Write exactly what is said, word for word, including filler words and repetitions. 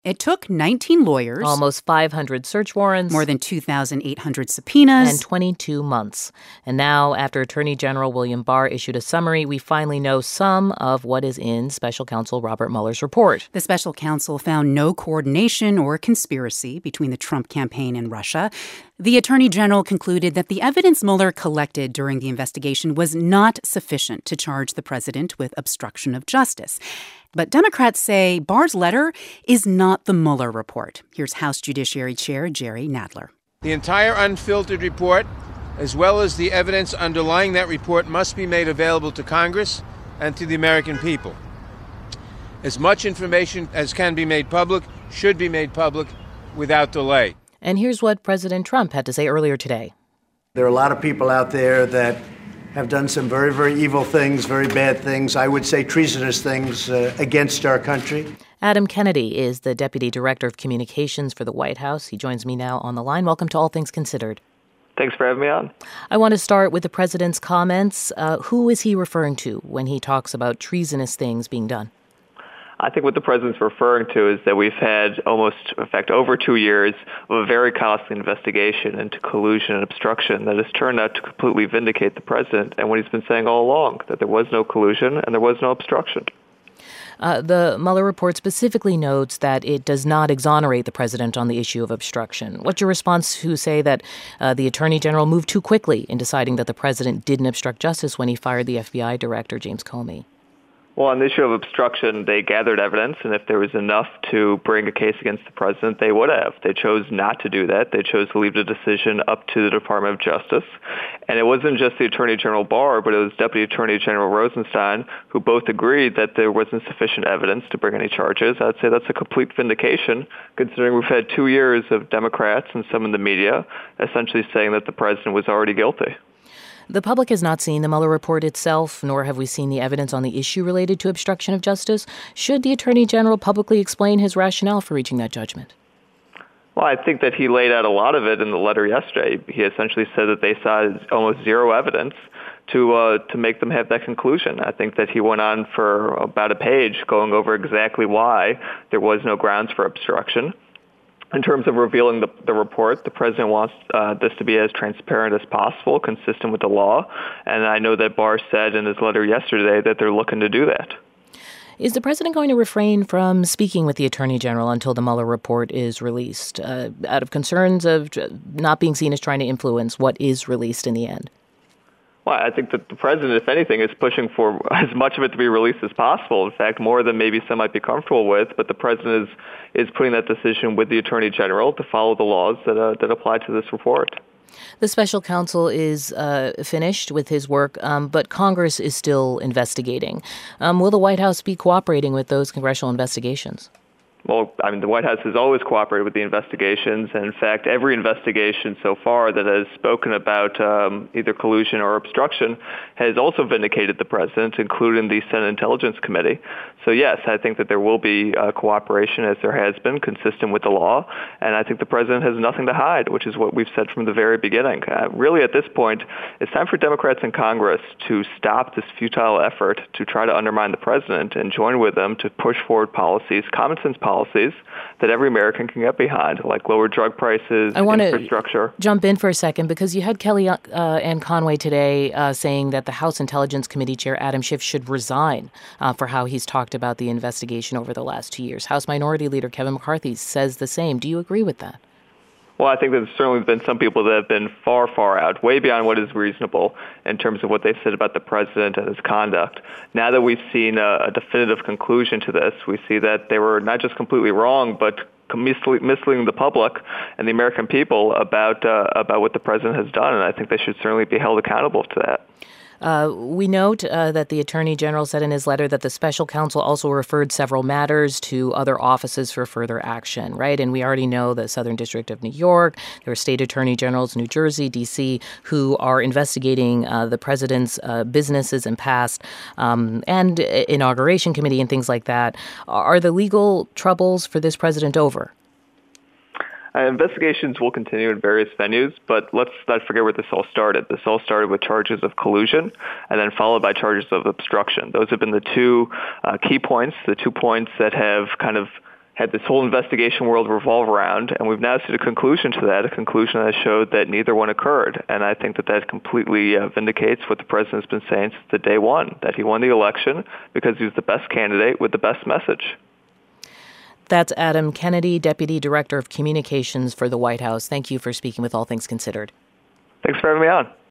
It took nineteen lawyers, almost five hundred search warrants, more than two thousand eight hundred subpoenas, and twenty-two months. And now, after Attorney General William Barr issued a summary, we finally know some of what is in Special Counsel Robert Mueller's report. The special counsel found no coordination or conspiracy between the Trump campaign and Russia. The Attorney General concluded that the evidence Mueller collected during the investigation was not sufficient to charge the president with obstruction of justice. But Democrats say Barr's letter is not the Mueller report. Here's House Judiciary Chair Jerry Nadler. The entire unfiltered report, as well as the evidence underlying that report, must be made available to Congress and to the American people. As much information as can be made public should be made public without delay. And here's what President Trump had to say earlier today. There are a lot of people out there that have done some very, very evil things, very bad things, I would say treasonous things uh, against our country. Adam Kennedy is the Deputy Director of Communications for the White House. He joins me now on the line. Welcome to All Things Considered. Thanks for having me on. I want to start with the president's comments. Uh, who is he referring to when he talks about treasonous things being done? I think what the president's referring to is that we've had almost, in fact, over two years of a very costly investigation into collusion and obstruction that has turned out to completely vindicate the president and what he's been saying all along, that there was no collusion and there was no obstruction. Uh, the Mueller report specifically notes that it does not exonerate the president on the issue of obstruction. What's your response to say that uh, the attorney general moved too quickly in deciding that the president didn't obstruct justice when he fired the F B I director, James Comey? Well, on the issue of obstruction, they gathered evidence, and if there was enough to bring a case against the president, they would have. They chose not to do that. They chose to leave the decision up to the Department of Justice. And it wasn't just the Attorney General Barr, but it was Deputy Attorney General Rosenstein, who both agreed that there wasn't sufficient evidence to bring any charges. I'd say that's a complete vindication, considering we've had two years of Democrats and some in the media essentially saying that the president was already guilty. The public has not seen the Mueller report itself, nor have we seen the evidence on the issue related to obstruction of justice. Should the Attorney General publicly explain his rationale for reaching that judgment? Well, I think that he laid out a lot of it in the letter yesterday. He essentially said that they saw almost zero evidence to uh, to make them have that conclusion. I think that he went on for about a page going over exactly why there was no grounds for obstruction. In terms of revealing the, the report, the president wants uh, this to be as transparent as possible, consistent with the law. And I know that Barr said in his letter yesterday that they're looking to do that. Is the president going to refrain from speaking with the attorney general until the Mueller report is released, uh, out of concerns of not being seen as trying to influence what is released in the end? Well, I think that the president, if anything, is pushing for as much of it to be released as possible. In fact, more than maybe some might be comfortable with. But the president is is putting that decision with the attorney general to follow the laws that uh, that apply to this report. The special counsel is uh, finished with his work, um, but Congress is still investigating. Um, will the White House be cooperating with those congressional investigations? Well, I mean, the White House has always cooperated with the investigations, and in fact, every investigation so far that has spoken about um, either collusion or obstruction has also vindicated the president, including the Senate Intelligence Committee. So yes, I think that there will be uh, cooperation, as there has been, consistent with the law, and I think the president has nothing to hide, which is what we've said from the very beginning. Uh, really, at this point, it's time for Democrats in Congress to stop this futile effort to try to undermine the president and join with them to push forward policies, common sense policies, policies that every American can get behind, like lower drug prices, I want infrastructure. to jump in for a second because you had Kelly uh, Ann Conway today uh, saying that the House Intelligence Committee Chair Adam Schiff should resign uh, for how he's talked about the investigation over the last two years. House Minority Leader Kevin McCarthy says the same. Do you agree with that? Well, I think there's certainly been some people that have been far, far out, way beyond what is reasonable in terms of what they've said about the president and his conduct. Now that we've seen a, a definitive conclusion to this, we see that they were not just completely wrong, but misleading the public and the American people about uh, about what the president has done, and I think they should certainly be held accountable to that. Uh, we note uh, that the Attorney General said in his letter that the special counsel also referred several matters to other offices for further action, right? And we already know the Southern District of New York, there are state attorney generals, New Jersey, D C, who are investigating uh, the president's uh, businesses and past um, and inauguration committee and things like that. Are the legal troubles for this president over? Uh, investigations will continue in various venues, but let's not forget where this all started. This all started with charges of collusion and then followed by charges of obstruction. Those have been the two uh, key points, the two points that have kind of had this whole investigation world revolve around, and we've now seen a conclusion to that, a conclusion that showed that neither one occurred. And I think that that completely uh, vindicates what the president's been saying since the day one, that he won the election because he was the best candidate with the best message. That's Adam Kennedy, Deputy Director of Communications for the White House. Thank you for speaking with All Things Considered. Thanks for having me on.